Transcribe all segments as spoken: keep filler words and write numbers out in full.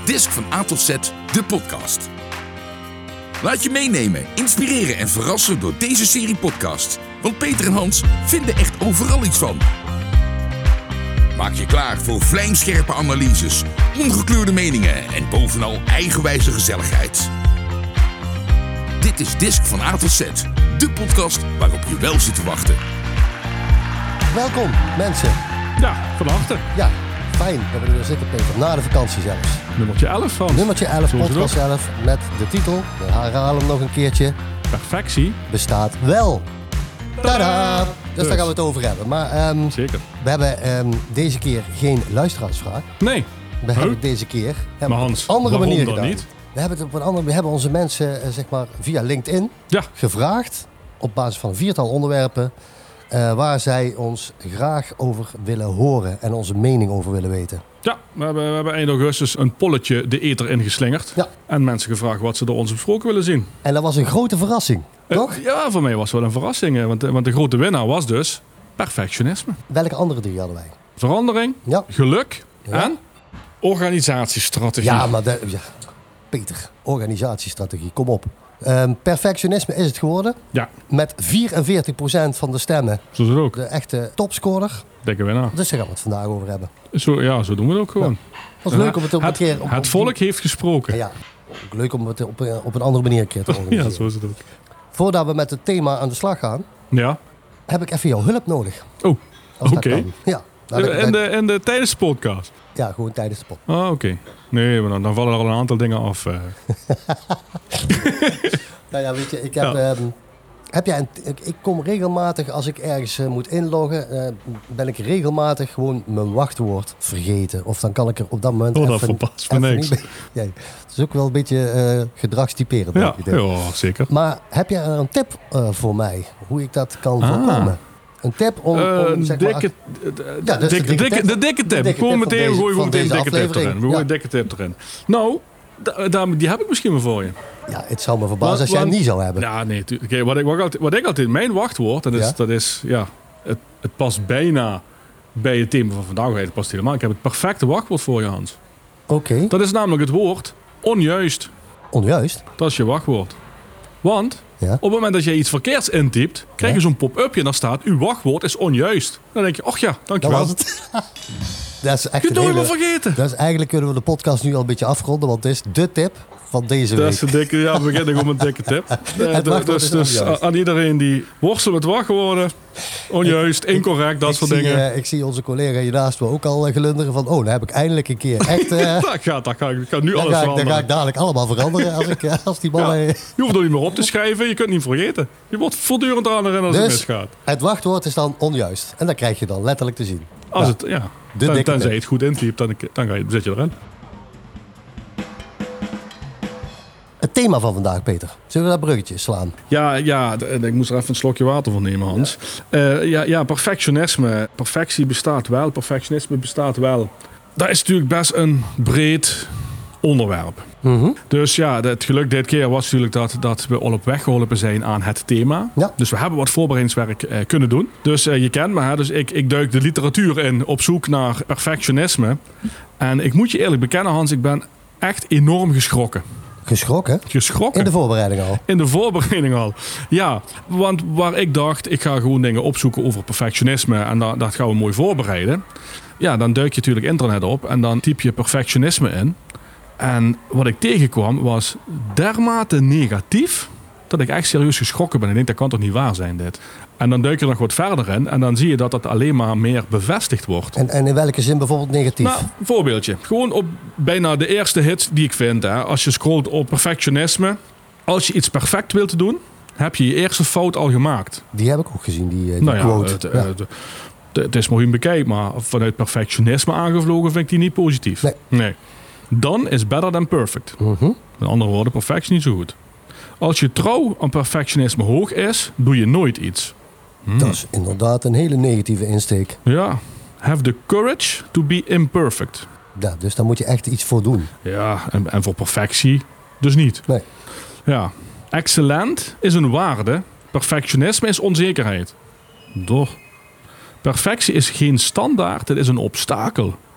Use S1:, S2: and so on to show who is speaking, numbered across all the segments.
S1: Disk van A tot Z, de podcast. Laat je meenemen, inspireren en verrassen door deze serie podcast. Want Peter en Hans vinden echt overal iets van. Maak je klaar voor vlijmscherpe analyses, ongekleurde meningen en bovenal eigenwijze gezelligheid. Dit is Disk van A tot Z, de podcast waarop je wel zit te wachten.
S2: Welkom mensen.
S3: Ja, van harte.
S2: Ja, fijn dat we er weer zitten, Peter. Na de vakantie zelfs.
S3: Nummertje elf van.
S2: Nummertje elf,
S3: Zo is het
S2: podcast elf, met de titel, we herhalen hem nog een keertje,
S3: Perfectie.
S2: bestaat wel. Tada! Dus,
S3: Dus.
S2: daar gaan we het over hebben. Maar um,
S3: Zeker.
S2: we hebben um, deze keer geen luisteraarsvraag.
S3: Nee.
S2: We
S3: Huh?
S2: hebben deze keer hebben
S3: Maar
S2: we
S3: Hans,
S2: het op een andere
S3: waarom
S2: manier
S3: dan
S2: gedaan.
S3: niet?
S2: We hebben het op een andere, we hebben onze mensen uh, zeg maar via LinkedIn
S3: Ja.
S2: gevraagd op basis van een viertal onderwerpen uh, waar zij ons graag over willen horen en onze mening over willen weten.
S3: Ja, we hebben, we hebben eind augustus een polletje de ether ingeslingerd.
S2: Ja.
S3: En mensen gevraagd wat ze door ons besproken willen zien.
S2: En dat was een grote verrassing, toch?
S3: Uh, ja, voor mij was het wel een verrassing. hè, Want, want de grote winnaar was dus perfectionisme.
S2: Welke andere drie hadden wij?
S3: Verandering,
S2: Ja.
S3: geluk
S2: Ja.
S3: en organisatiestrategie.
S2: Ja, maar de, ja, Peter, organisatiestrategie, kom op. Um, perfectionisme is het geworden.
S3: Ja,
S2: Met vierenveertig procent van de stemmen
S3: zo is het ook.
S2: de echte topscorer.
S3: Dikke winnaar.
S2: Dus daar gaan we het vandaag over hebben.
S3: Zo, ja, zo doen we het ook gewoon.
S2: Het was leuk om het op een
S3: het,
S2: keer... Op,
S3: het volk heeft gesproken.
S2: Ja, ook leuk om het op, een- op een andere manier een keer te
S3: Ja,
S2: organiseren.
S3: zo is het ook.
S2: Voordat we met het thema aan de slag gaan,
S3: Ja.
S2: heb ik even jouw hulp nodig.
S3: Oh,
S2: Als dat
S3: oké.
S2: kan. Ja, nou, dat-
S3: En de, en de tijdens de podcast.
S2: ja, gewoon tijdens de pot.
S3: Ah, oké. Nee, maar dan, dan vallen er al een aantal dingen af. eh.
S2: Nou ja, weet je, ik heb...
S3: Ja.
S2: ehm, heb jij een, ik, ik kom regelmatig, als ik ergens eh, moet inloggen, eh, ben ik regelmatig gewoon mijn wachtwoord vergeten. Of dan kan ik er op dat moment
S3: Oh, dat
S2: even,
S3: verbaast me
S2: even
S3: niks.
S2: niet bij- Ja, het is ook wel een beetje eh gedragstyperend.
S3: Ja,
S2: denk ik, dit.
S3: ja, zeker.
S2: Maar heb jij er een tip eh, voor mij, hoe ik dat kan
S3: Ah.
S2: voorkomen? Een tip om,
S3: Eh,
S2: om
S3: een
S2: zeg maar...
S3: dikke,
S2: Ja, dat is de
S3: dikke,
S2: dikke
S3: dikke,
S2: tip.
S3: de dikke
S2: De
S3: tip.
S2: dikke
S3: Gewoon
S2: tip van
S3: meteen
S2: deze-
S3: gooi je
S2: van
S3: meteen een
S2: deze
S3: dikke tip
S2: aflevering.
S3: erin. Gewoon
S2: Ja.
S3: een dikke tip erin. Nou, da- da- die heb ik misschien wel voor je.
S2: Ja, het zou me verbazen
S3: Want-
S2: als jij hem
S3: want-
S2: niet zou hebben.
S3: Ja, nee. tu- Kijk, wat, ik, wat, ik altijd, wat ik altijd... Mijn wachtwoord, dat is...
S2: Ja?
S3: Dat is ja, het, het past bijna bij het thema van vandaag. Het past helemaal. Ik heb het perfecte wachtwoord voor je, Hans.
S2: Oké,
S3: Dat is namelijk het woord onjuist.
S2: onjuist.
S3: Dat is je wachtwoord. Want
S2: Ja.
S3: op het moment dat je iets verkeerds intypt, krijg je
S2: Ja.
S3: zo'n pop-upje en daar staat, uw wachtwoord is onjuist. Dan denk je, ach ja,
S2: Dat
S3: dankjewel.
S2: was het. Dat is echt
S3: Je
S2: een
S3: doet
S2: hele...
S3: me vergeten.
S2: Dat is eigenlijk kunnen we de podcast nu al een beetje afronden, want dit is de tip van deze
S3: Dat
S2: week.
S3: is een dikke, ja, we beginnen gewoon met een dikke tip. Eh,
S2: Het wachtwoord
S3: dus
S2: is
S3: dus
S2: onjuist.
S3: aan iedereen die worstelt met wachtwoorden, onjuist, incorrect, dat
S2: ik
S3: soort
S2: zie,
S3: dingen.
S2: eh, ik zie onze collega hiernaast me ook al eh, glunderen van, oh, dan heb ik eindelijk een keer echt... eh,
S3: dat gaat, dat gaat, ik ga nu
S2: dan,
S3: alles
S2: ga ik, dan
S3: veranderen.
S2: ga ik dadelijk allemaal veranderen als, ik, eh, als die
S3: Ja.
S2: mannen...
S3: Je hoeft er niet meer op te schrijven, je kunt niet vergeten. Je wordt voortdurend aan herinneren als het
S2: Dus
S3: misgaat.
S2: het wachtwoord is dan onjuist. En dat krijg je dan letterlijk te zien.
S3: Als
S2: Ja.
S3: het, ja.
S2: De
S3: Ten,
S2: dikke
S3: tenzij
S2: tip.
S3: je het goed intypt, dan, dan ga je, zit je erin.
S2: Het thema van vandaag, Peter. Zullen we dat bruggetje slaan?
S3: Ja, ja, d- ik moest er even een slokje water van nemen, Hans. Ja, ja, ja, perfectionisme. Perfectie bestaat wel, perfectionisme bestaat wel. Dat is natuurlijk best een breed onderwerp.
S2: Mhm.
S3: Dus ja, het geluk dit keer was natuurlijk dat, dat we al op weg geholpen zijn aan het thema.
S2: Ja.
S3: Dus we hebben wat voorbereidingswerk eh, kunnen doen. Dus eh, je kent me, hè? Dus ik, ik duik de literatuur in op zoek naar perfectionisme. En ik moet je eerlijk bekennen, Hans, ik ben echt enorm geschrokken.
S2: Geschrokken?
S3: Geschrokken.
S2: In de voorbereiding al.
S3: In de voorbereiding al. Ja, want waar ik dacht, ik ga gewoon dingen opzoeken over perfectionisme en dat, dat gaan we mooi voorbereiden. Ja, dan duik je natuurlijk internet op en dan typ je perfectionisme in. En wat ik tegenkwam was dermate negatief dat ik echt serieus geschrokken ben. Ik denk, dat kan toch niet waar zijn dit? En dan duik je er nog wat verder in en dan zie je dat dat alleen maar meer bevestigd wordt.
S2: En, en in welke zin bijvoorbeeld negatief?
S3: Nou, een voorbeeldje. Gewoon op bijna de eerste hits die ik vind. Hè. Als je scrolt op perfectionisme. Als je iets perfect wilt doen, heb je je eerste fout al gemaakt.
S2: Die heb ik ook gezien, die, eh, die
S3: Nou ja,
S2: quote.
S3: het,
S2: Ja.
S3: het, het, het is maar hoe je hem bekijkt. Maar vanuit perfectionisme aangevlogen vind ik die niet positief.
S2: Nee.
S3: nee. Dan is better than perfect.
S2: Mhm.
S3: Met andere woorden, perfect is niet zo goed. Als je trouw aan perfectionisme hoog is, doe je nooit iets. Hmm.
S2: Dat is inderdaad een hele negatieve insteek.
S3: Ja. Have the courage to be imperfect.
S2: Ja, dus daar moet je echt iets voor doen.
S3: Ja, en, en voor perfectie dus niet.
S2: Nee.
S3: Ja. Excellent is een waarde. Perfectionisme is onzekerheid. Door. Perfectie is geen standaard, het is een obstakel.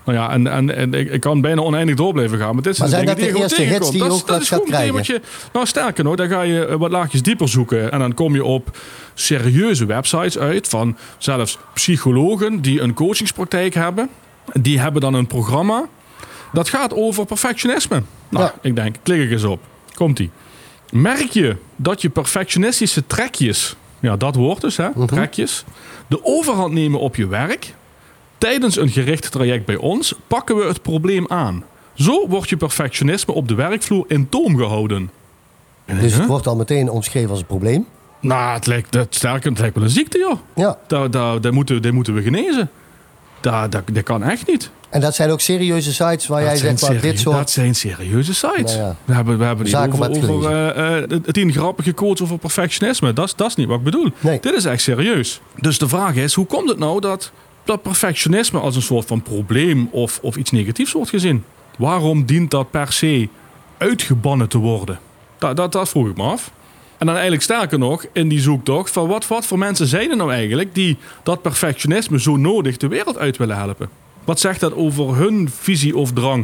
S3: Nou ja, en, en, en ik, ik kan bijna oneindig door blijven gaan. Maar dit
S2: Maar
S3: zijn
S2: zijn
S3: dingen
S2: dat
S3: die
S2: de
S3: je gewoon
S2: eerste hits die je
S3: tegenkomt.
S2: ook
S3: dat
S2: wat
S3: is
S2: gaat
S3: gewoon een
S2: krijgen?
S3: themaatje. Nou, sterker nog, dan ga je wat laagjes dieper zoeken. En dan kom je op serieuze websites uit van zelfs psychologen die een coachingspraktijk hebben. Die hebben dan een programma. Dat gaat over perfectionisme. Nou,
S2: Ja.
S3: ik denk, klik ik eens op. Komt-ie. Merk je dat je perfectionistische trekjes, ja, dat woord dus, hè,
S2: Mhm.
S3: trekjes, de overhand nemen op je werk? Tijdens een gericht traject bij ons pakken we het probleem aan. Zo wordt je perfectionisme op de werkvloer in toom gehouden.
S2: Dus
S3: Huh?
S2: het wordt al meteen omschreven als een probleem.
S3: Nou, het lijkt, het, sterker, het lijkt wel een ziekte, joh.
S2: Ja.
S3: Daar, daar, daar, moeten, daar moeten we genezen. Dat, dat, dat kan echt niet.
S2: En dat zijn ook serieuze sites waar jij
S3: Dat zijn,
S2: zegt, maar dit
S3: serie-
S2: soort...
S3: dat zijn serieuze sites.
S2: Nou ja.
S3: We hebben, we hebben niet
S2: Zaken om
S3: over,
S2: uit te
S3: over
S2: lezen.
S3: eh, eh, tien grappige quotes over perfectionisme. Dat is- dat is niet wat ik bedoel.
S2: Nee.
S3: Dit is echt serieus. Dus de vraag is, hoe komt het nou dat, dat perfectionisme als een soort van probleem of, of iets negatiefs wordt gezien? Waarom dient dat per se uitgebannen te worden? Dat, dat, dat vroeg ik me af. En dan eigenlijk sterker nog, in die zoektocht van wat, wat voor mensen zijn er nou eigenlijk die dat perfectionisme zo nodig de wereld uit willen helpen? Wat zegt dat over hun visie of drang?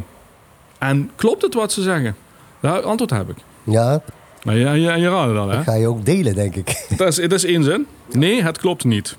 S3: En klopt het wat ze zeggen? Ja, het antwoord heb ik.
S2: Ja,
S3: Nou, ja, ja, je raadt het al, hè?
S2: dat ga je ook delen, denk ik.
S3: Dat is, dat is één zin. Nee, het klopt niet.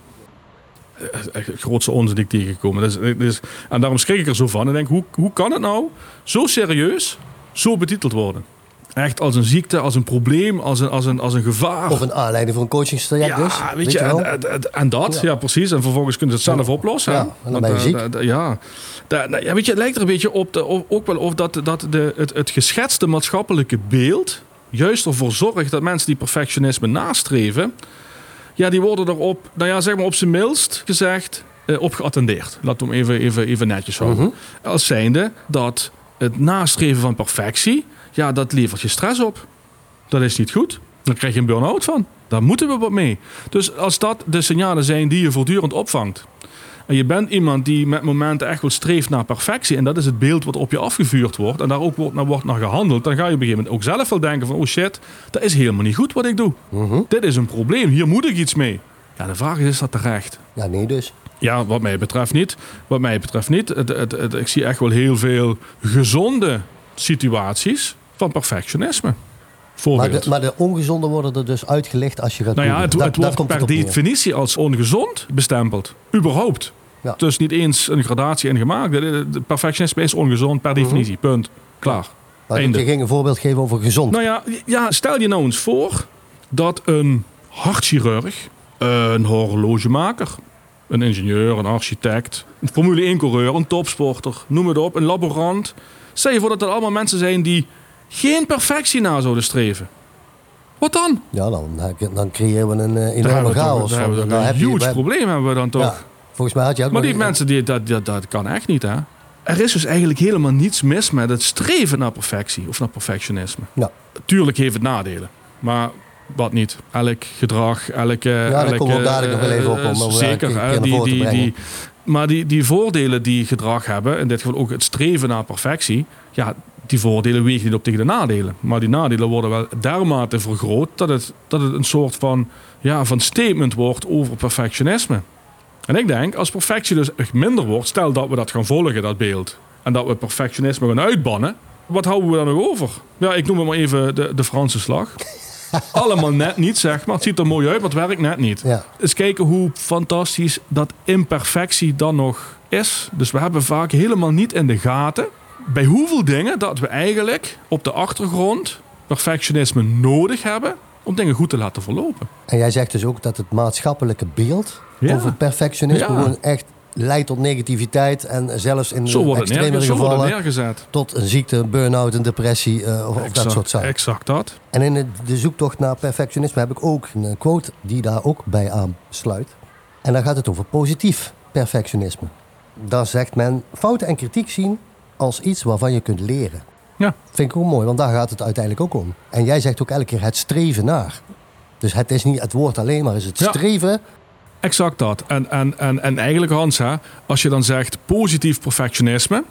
S3: Dat is echt de grootste onzin die ik tegengekomen. Dat is, dat is, en daarom schrik ik er zo van. En denk, hoe, hoe kan het nou zo serieus zo betiteld worden? Echt als een ziekte, als een probleem, als een, als een, als een gevaar.
S2: Of een aanleiding voor een coachingstraject
S3: Ja,
S2: dus.
S3: weet je,
S2: wel?
S3: en, en, en dat, ja.
S2: Ja.
S3: precies. En vervolgens kunnen ze het zelf oplossen. hè?
S2: Ja, en dan
S3: Want,
S2: ben je
S3: eh,
S2: ziek.
S3: da- da- ja. Da- nou, ja, weet je, het lijkt er een beetje op, de, op- ook wel of dat, dat de, het, het geschetste maatschappelijke beeld juist ervoor zorgt dat mensen die perfectionisme nastreven, ja, die worden erop, nou ja, zeg maar op zijn mildst gezegd, eh, op geattendeerd. Laten we hem even, even, even netjes houden.
S2: Mhm.
S3: Als zijnde dat het nastreven van perfectie, ja, dat levert je stress op. Dat is niet goed. Dan krijg je een burn-out van. Daar moeten we wat mee. Dus als dat de signalen zijn die je voortdurend opvangt, en je bent iemand die met momenten echt wel streeft naar perfectie, en dat is het beeld wat op je afgevuurd wordt, en daar ook wordt naar, wordt naar gehandeld, dan ga je op een gegeven moment ook zelf wel denken van, oh shit, dat is helemaal niet goed wat ik doe.
S2: Mhm.
S3: Dit is een probleem, hier moet ik iets mee. Ja, de vraag is, is dat terecht?
S2: Ja, nee dus.
S3: Ja, wat mij betreft niet. Wat mij betreft niet. Het, het, het, ik zie echt wel heel veel gezonde situaties van perfectionisme.
S2: Maar
S3: Voorbeeld.
S2: de, maar de ongezonde worden er dus uitgelicht als je gaat
S3: Nou ja,
S2: googlen.
S3: het,
S2: Da-
S3: het
S2: daar
S3: wordt
S2: komt
S3: per
S2: op neer.
S3: definitie als ongezond bestempeld. Überhaupt.
S2: Ja.
S3: Dus niet eens een gradatie in gemaakt. De- de- de Perfectionisme is ongezond per definitie. Punt. Klaar.
S2: Maar
S3: Einde.
S2: je ging een voorbeeld geven over gezond.
S3: Nou ja, ja, stel je nou eens voor dat een hartchirurg, een horlogemaker, een ingenieur, een architect, een Formule één coureur, een topsporter, noem het op, een laborant. Stel je voor dat dat allemaal mensen zijn die geen perfectie na zouden streven. Wat dan?
S2: Ja, dan, dan creëren we een eh,
S3: Daar
S2: enorme
S3: hebben we toch-
S2: chaos.
S3: daar
S2: van.
S3: hebben we
S2: Dan
S3: toch
S2: heb
S3: een
S2: je-
S3: huge
S2: we-
S3: probleem hebben we dan toch.
S2: Ja, volgens mij had je ook
S3: Maar
S2: nog
S3: die
S2: een-
S3: mensen, die, dat, dat, dat kan echt niet, hè? Er is dus eigenlijk helemaal niets mis met het streven naar perfectie of naar perfectionisme.
S2: Ja.
S3: Tuurlijk heeft het nadelen, maar wat niet. Elk gedrag, elke...
S2: Ja, daar
S3: elke,
S2: komen we dadelijk nog wel even op,
S3: eh,
S2: om- om daar
S3: zeker,
S2: een keer
S3: hè,
S2: naar
S3: die,
S2: voren te
S3: die,
S2: brengen.
S3: die, maar die, die voordelen die gedrag hebben, in dit geval ook het streven naar perfectie, ja, die voordelen wegen niet op tegen de nadelen. Maar die nadelen worden wel dermate vergroot dat het, dat het een soort van, ja, van statement wordt over perfectionisme. En ik denk, als perfectie dus echt minder wordt, stel dat we dat gaan volgen, dat beeld, en dat we perfectionisme gaan uitbannen, wat houden we dan nog over? Ja, ik noem het maar even de, de Franse slag. Allemaal net niet, zeg maar. Het ziet er mooi uit, maar het werkt net niet.
S2: Ja.
S3: Eens kijken hoe fantastisch dat imperfectie dan nog is. Dus we hebben vaak helemaal niet in de gaten bij hoeveel dingen dat we eigenlijk op de achtergrond perfectionisme nodig hebben om dingen goed te laten verlopen.
S2: En jij zegt dus ook dat het maatschappelijke beeld
S3: Ja.
S2: over perfectionisme
S3: Ja.
S2: gewoon echt leidt tot negativiteit. En zelfs in
S3: Zo
S2: de
S3: wordt het, neerge-
S2: extremere
S3: zo wordt het
S2: gevallen
S3: neergezet.
S2: tot een ziekte, een burn-out, een depressie eh, of, of dat
S3: Exact,
S2: soort zaken.
S3: exact dat.
S2: En in de, de zoektocht naar perfectionisme heb ik ook een quote die daar ook bij aansluit. En dan gaat het over positief perfectionisme. Daar zegt men fouten en kritiek zien als iets waarvan je kunt leren.
S3: Ja.
S2: Vind ik ook mooi, want daar gaat het uiteindelijk ook om. En jij zegt ook elke keer het streven naar. Dus het is niet het woord alleen, maar is het
S3: Ja.
S2: streven.
S3: Exact dat. En, en, en, en eigenlijk Hans, hè, als je dan zegt positief perfectionisme,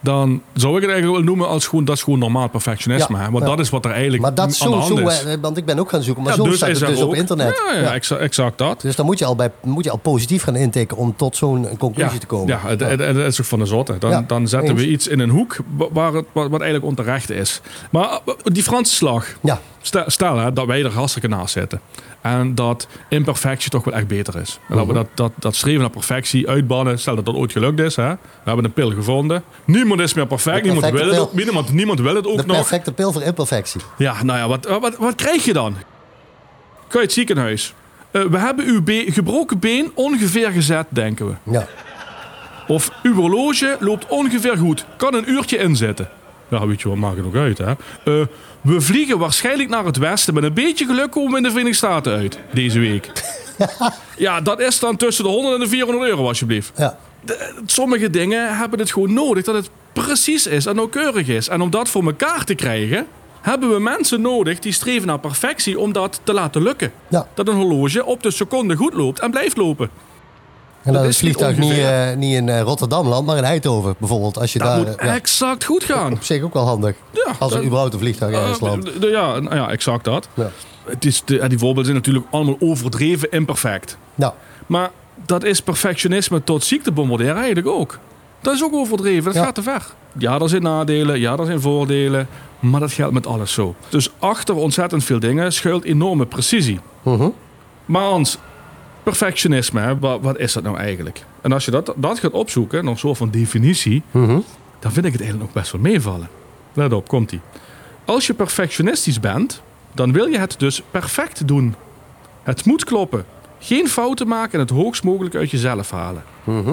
S3: dan zou ik het eigenlijk wel noemen als gewoon, dat is gewoon normaal perfectionisme.
S2: Ja,
S3: hè? Want
S2: ja.
S3: dat is wat er eigenlijk
S2: Maar dat is
S3: aan de
S2: zo,
S3: hand
S2: zo
S3: is.
S2: eh, want ik ben ook gaan zoeken, maar
S3: Ja,
S2: zo
S3: dus
S2: staat
S3: is
S2: het
S3: er
S2: dus op
S3: ook.
S2: internet.
S3: Ja, ja,
S2: Ja.
S3: Exact, exact dat.
S2: Dus dan moet je, al bij, moet je al positief gaan intikken om tot zo'n conclusie
S3: Ja,
S2: te komen.
S3: ja, het, het, het is ook van de zotte. Dan,
S2: Ja,
S3: dan zetten
S2: eens.
S3: we iets in een hoek waar het, wat, wat eigenlijk onterecht is. Maar uh, die Franse slag.
S2: Ja.
S3: Stel, stel hè, dat wij er hartstikke naast zitten. En dat imperfectie toch wel echt beter is. En dat we dat, dat, dat streven naar perfectie uitbannen. Stel dat dat ooit gelukt is. Hè. We hebben een pil gevonden. Niemand is meer perfect.
S2: De
S3: Niemand
S2: perfecte
S3: wil, het,
S2: pil.
S3: ook- niemand, niemand wil het ook
S2: De
S3: nog.
S2: perfecte pil voor imperfectie.
S3: Ja, nou ja, wat, wat, wat krijg je dan? Kan je het ziekenhuis? Uh, we hebben uw be- gebroken been ongeveer gezet, denken we.
S2: Ja.
S3: Of uw horloge loopt ongeveer goed. Kan een uurtje inzetten. Ja, weet je wat, maakt het nog uit, hè? Uh, we vliegen waarschijnlijk naar het westen. Met een beetje geluk komen we in de Verenigde Staten uit. Deze week. Ja, dat is dan tussen de honderd en de vierhonderd euro, alsjeblieft.
S2: Ja.
S3: De- sommige dingen hebben het gewoon nodig dat het precies is en nauwkeurig is. En om dat voor elkaar te krijgen, hebben we mensen nodig die streven naar perfectie om dat te laten lukken.
S2: Ja.
S3: Dat een horloge op de seconde goed loopt en blijft lopen.
S2: En
S3: Dat
S2: dat
S3: is
S2: het vliegtuig
S3: niet
S2: niet,
S3: ongeveer.
S2: eh, niet in eh, Rotterdam landt, maar in Eindhoven bijvoorbeeld. Als je
S3: Dat
S2: daar,
S3: moet
S2: eh, ja,
S3: exact goed gaan.
S2: op zich ook wel handig.
S3: Ja,
S2: Als er
S3: dat-
S2: überhaupt een vliegtuig ergens
S3: Uh,
S2: landt.
S3: d- d- ja, nou ja, exact dat.
S2: Ja.
S3: Het is de, die voorbeelden zijn natuurlijk allemaal overdreven imperfect.
S2: Nou,
S3: Maar dat is perfectionisme tot ziekte bombarderen eigenlijk ook. Dat is ook overdreven, dat
S2: Ja.
S3: gaat te ver. Ja, er zijn nadelen, ja, er zijn voordelen. Maar dat geldt met alles zo. Dus achter ontzettend veel dingen schuilt enorme precisie.
S2: mhm.
S3: Maar Hans, perfectionisme, hè, wat, wat is dat nou eigenlijk? En als je dat, dat gaat opzoeken, nog een soort van definitie,
S2: Mhm.
S3: dan vind ik het eigenlijk nog best wel meevallen. Let op, komt-ie. Als je perfectionistisch bent, dan wil je het dus perfect doen. Het moet kloppen. Geen fouten maken en het hoogst mogelijk uit jezelf halen.
S2: Mhm.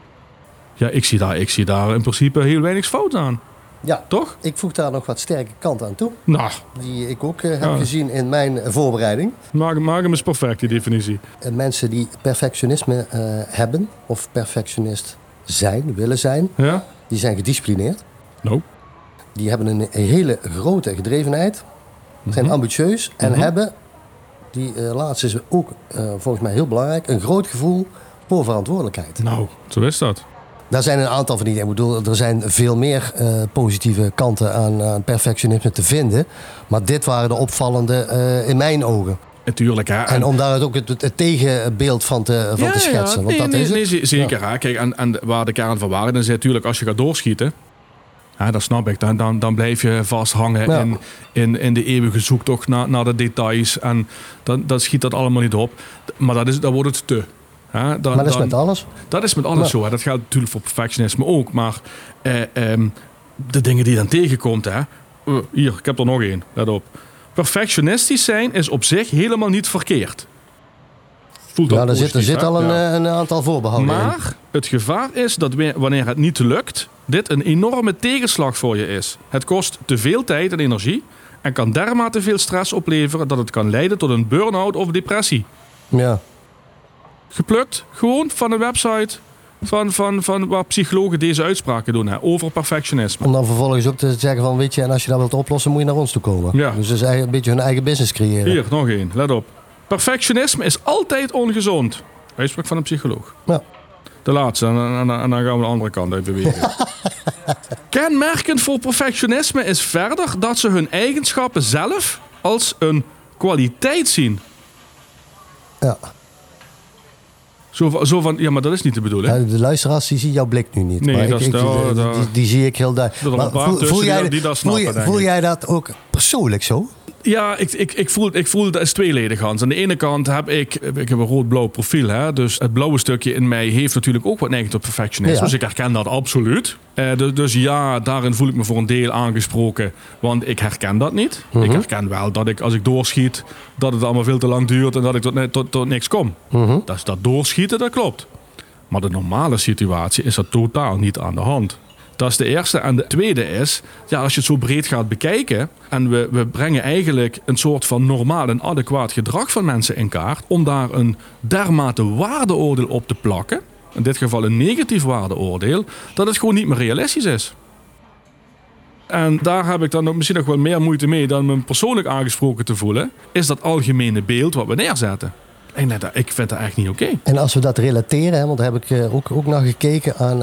S3: Ja, ik zie daar, ik zie daar in principe heel weinig fout aan.
S2: Ja,
S3: Toch?
S2: ik voeg daar nog wat sterke kant aan toe.
S3: Nou,
S2: Die ik ook eh, heb
S3: Ja.
S2: gezien in mijn eh, voorbereiding.
S3: maak, maak hem eens perfect, die definitie.
S2: En mensen die perfectionisme eh, hebben, of perfectionist zijn, willen zijn,
S3: Ja?
S2: die zijn gedisciplineerd.
S3: Nou.
S2: Die hebben een, een hele grote gedrevenheid, zijn ambitieus en
S3: Mhm.
S2: hebben, die eh, laatste is ook eh, volgens mij heel belangrijk, een groot gevoel voor verantwoordelijkheid.
S3: Nou, zo is dat.
S2: Daar zijn een aantal van die, ik bedoel, er zijn veel meer eh, positieve kanten aan, aan perfectionisme te vinden. Maar dit waren de opvallende eh, in mijn ogen.
S3: Natuurlijk, hè.
S2: En om daar ook het, het, het tegenbeeld van te, van te schetsen. Want
S3: nee,
S2: dat
S3: nee,
S2: is het.
S3: nee, z- zeker. Hè. Kijk, en, en waar de kern van waarde is natuurlijk, als je gaat doorschieten, hè, dat snap ik, dan, dan, dan blijf je vasthangen
S2: Ja.
S3: in, in, in de eeuwige zoektocht naar, naar de details. En dan, dan schiet dat allemaal niet op. Maar dat is, dan wordt het te. Hè. Dan,
S2: Maar dat is
S3: dan-
S2: met alles.
S3: Dat is met alles
S2: Ja.
S3: zo. Hè. Dat geldt natuurlijk voor perfectionisme ook. Maar eh, ehm, de dingen die je dan tegenkomt. Hè. Uh, hier, ik heb er nog één. Let op. Perfectionistisch zijn is op zich helemaal niet verkeerd. Voelt dat
S2: Ja, er zit, er
S3: positief,
S2: zit
S3: hè?
S2: al een,
S3: Ja.
S2: eh, een aantal voorbehouden in.
S3: Maar het gevaar is dat we- wanneer het niet lukt, dit een enorme tegenslag voor je is. Het kost te veel tijd en energie en kan dermate veel stress opleveren dat het kan leiden tot een burn-out of depressie.
S2: Ja.
S3: Geplukt, gewoon van een website van, van, van waar psychologen deze uitspraken doen hè, over perfectionisme.
S2: Om dan vervolgens ook te zeggen van, weet je, en als je dat wilt oplossen, moet je naar ons toe komen.
S3: Ja.
S2: Dus dat is eigenlijk een beetje hun eigen business creëren.
S3: Hier, nog één, let op. Perfectionisme is altijd ongezond. Uitspraak van een psycholoog.
S2: Ja.
S3: De laatste, en, en, en dan gaan we de andere kant uit bewegen. Kenmerkend voor perfectionisme is verder dat ze hun eigenschappen zelf als een kwaliteit zien.
S2: Ja.
S3: Zo, van- zo van, ja, maar dat is niet de bedoeling.
S2: Ja, de luisteraars die zien jouw blik nu niet.
S3: Nee,
S2: maar
S3: dat
S2: ik,
S3: is
S2: ik-
S3: daar-
S2: die,
S3: daar-
S2: die, die zie ik heel duidelijk.
S3: Er zijn een
S2: Maar
S3: paar
S2: voel,
S3: tussen
S2: voel
S3: die
S2: jij,
S3: dat- die dat
S2: voel,
S3: snappen, denk
S2: voel
S3: ik.
S2: jij dat ook persoonlijk zo?
S3: Ja, ik, ik, ik, voel, ik voel dat is tweeledig, Hans. Aan de ene kant heb ik, ik heb een rood-blauw profiel. Hè? Dus het blauwe stukje in mij heeft natuurlijk ook wat neiging tot perfectionisme.
S2: Ja.
S3: Dus ik herken dat absoluut. Eh, dus, dus ja, daarin voel ik me voor een deel aangesproken. Want ik herken dat niet.
S2: Mhm.
S3: Ik herken wel dat ik als ik doorschiet, dat het allemaal veel te lang duurt en dat ik tot, ne- tot, tot niks kom.
S2: Mhm.
S3: Dat is dat doorschieten, dat klopt. Maar de normale situatie is dat totaal niet aan de hand. Dat is de eerste. En de tweede is, ja, als je het zo breed gaat bekijken en we, we brengen eigenlijk een soort van normaal en adequaat gedrag van mensen in kaart, om daar een dermate waardeoordeel op te plakken, in dit geval een negatief waardeoordeel, dat het gewoon niet meer realistisch is. En daar heb ik dan ook misschien nog wel meer moeite mee dan me persoonlijk aangesproken te voelen, is dat algemene beeld wat we neerzetten. En dat- ik vind dat echt niet oké.
S2: En als we dat relateren, hè, want daar heb ik eh, ook, ook naar gekeken aan hè,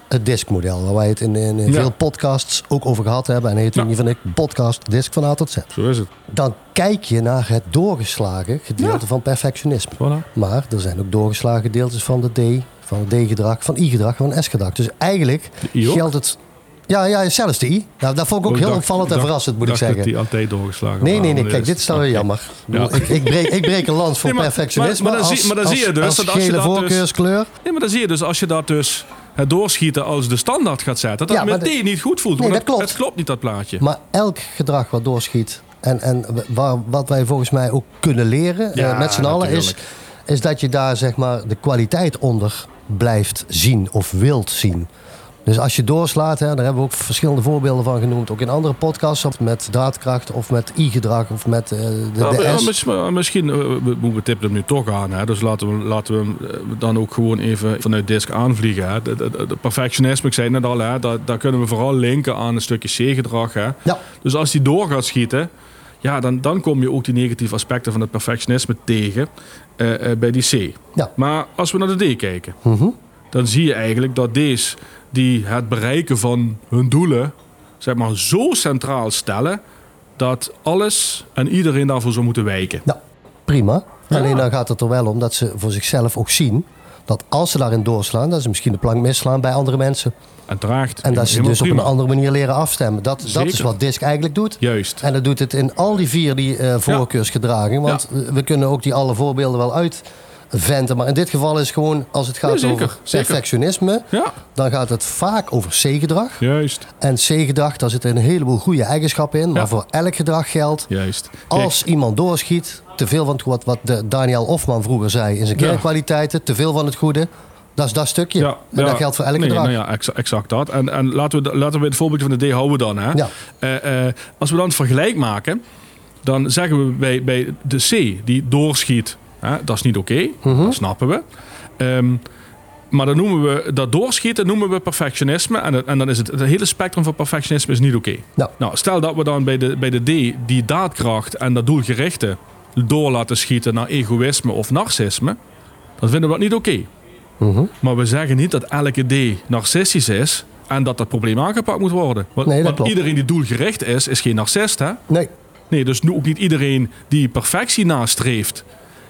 S2: het diskmodel. Waar wij het in, in, in
S3: Ja.
S2: veel podcasts ook over gehad hebben. En heet
S3: Ja.
S2: niet van ik podcast disk van A tot Z.
S3: Zo is het.
S2: Dan kijk je naar het doorgeslagen gedeelte
S3: Ja.
S2: van perfectionisme.
S3: Voilà.
S2: Maar er zijn ook doorgeslagen gedeeltes van de D, van het D-gedrag, van I-gedrag, van S-gedrag. Dus eigenlijk
S3: De I ook?
S2: geldt het... Ja, ja, zelfs de I. Nou, dat vond ik ook
S3: Oh,
S2: heel
S3: dacht-
S2: opvallend en
S3: dacht-
S2: verrassend, moet ik
S3: dacht dat
S2: zeggen.
S3: die altijd doorgeslagen
S2: Nee, nee,
S3: waren.
S2: nee.
S3: Maar
S2: Kijk, dit is dan weer
S3: oké.
S2: jammer.
S3: Ja.
S2: Ik, ik, breek, ik breek een lans voor
S3: Nee, maar-
S2: perfectionisme.
S3: maar- maar dan
S2: als,
S3: zie- maar dan zie je
S2: als-
S3: dus
S2: als
S3: dat als je
S2: gele
S3: dat dus-
S2: voorkeurskleur.
S3: Nee, maar dan zie je dus als je dat dus het doorschieten als de standaard gaat zetten, dat
S2: Ja,
S3: het
S2: maar
S3: meteen niet goed voelt.
S2: Nee,
S3: want
S2: dat klopt.
S3: Het, het klopt niet, dat plaatje.
S2: Maar elk gedrag wat doorschiet... en, en waar, wat wij volgens mij ook kunnen leren
S3: Ja,
S2: eh, met z'n allen... Is,
S3: natuurlijk.
S2: is dat je daar zeg maar de kwaliteit onder blijft zien of wilt zien. Dus als je doorslaat, hè, daar hebben we ook verschillende voorbeelden van genoemd. Ook in andere podcasts, of met daadkracht of met I-gedrag of met uh, de,
S3: Ja,
S2: de
S3: ja,
S2: S.
S3: mis- maar misschien uh, we, we, we tippen hem nu toch aan. Hè? Dus laten we, laten we hem uh, dan ook gewoon even vanuit disk aanvliegen. Hè? De, de, de perfectionisme, ik zei net al, hè? Daar, daar kunnen we vooral linken aan een stukje C-gedrag. Hè?
S2: Ja.
S3: Dus als die door gaat schieten, ja, dan, dan kom je ook die negatieve aspecten van het perfectionisme tegen uh, uh, bij die C.
S2: Ja.
S3: Maar als we naar de D kijken,
S2: Mhm.
S3: dan zie je eigenlijk dat D's die het bereiken van hun doelen, zeg maar, zo centraal stellen dat alles en iedereen daarvoor zou moeten wijken.
S2: Nou, prima.
S3: Ja.
S2: Alleen dan gaat het er wel om dat ze voor zichzelf ook zien... dat als ze daarin doorslaan, dat ze misschien de plank misslaan bij andere mensen.
S3: En terecht.
S2: En dat ze
S3: helemaal
S2: dus op
S3: prima.
S2: een andere manier leren afstemmen. Dat, dat is
S3: Zeker.
S2: wat DISC eigenlijk doet.
S3: Juist.
S2: En dat doet het in al die vier die uh, voorkeursgedragingen. Want
S3: Ja.
S2: we kunnen ook die alle voorbeelden wel uitventen. Maar in dit geval is gewoon, als het gaat
S3: Ja, zeker,
S2: over
S3: zeker.
S2: perfectionisme...
S3: Ja,
S2: dan gaat het vaak over C-gedrag.
S3: juist.
S2: En C-gedrag, daar zitten een heleboel goede eigenschappen in. Maar
S3: Ja.
S2: voor elk gedrag geldt...
S3: Juist.
S2: als iemand doorschiet, te veel van het, wat, wat de Daniel Hofman vroeger zei in zijn
S3: Ja.
S2: kernkwaliteiten... te veel van het goede, dat is dat stukje.
S3: Ja,
S2: en
S3: ja.
S2: dat geldt voor elk
S3: nee,
S2: gedrag.
S3: Nou ja, exa- exact dat. En, en laten, we, laten we het voorbeeldje van de D houden dan. Hè.
S2: Ja.
S3: Eh, eh, als we dan het vergelijk maken, dan zeggen we bij, bij de C die doorschiet, hè, dat is niet oké,
S2: Mhm.
S3: dat snappen we. Ehm, maar dan noemen we dat doorschieten noemen we perfectionisme. En, het- en dan is het, het hele spectrum van perfectionisme is niet oké.
S2: Nou.
S3: Nou, stel dat we dan bij de, bij de D die daadkracht en dat doelgerichte door laten schieten naar egoïsme of narcisme, dan vinden we dat niet oké.
S2: Mhm.
S3: Maar we zeggen niet dat elke D narcistisch is en dat dat probleem aangepakt moet worden. Want,
S2: Nee, dat
S3: want
S2: klopt.
S3: iedereen die doelgericht is, is geen narcist, hè?
S2: Nee,
S3: Nee, dus nu ook niet iedereen die perfectie nastreeft,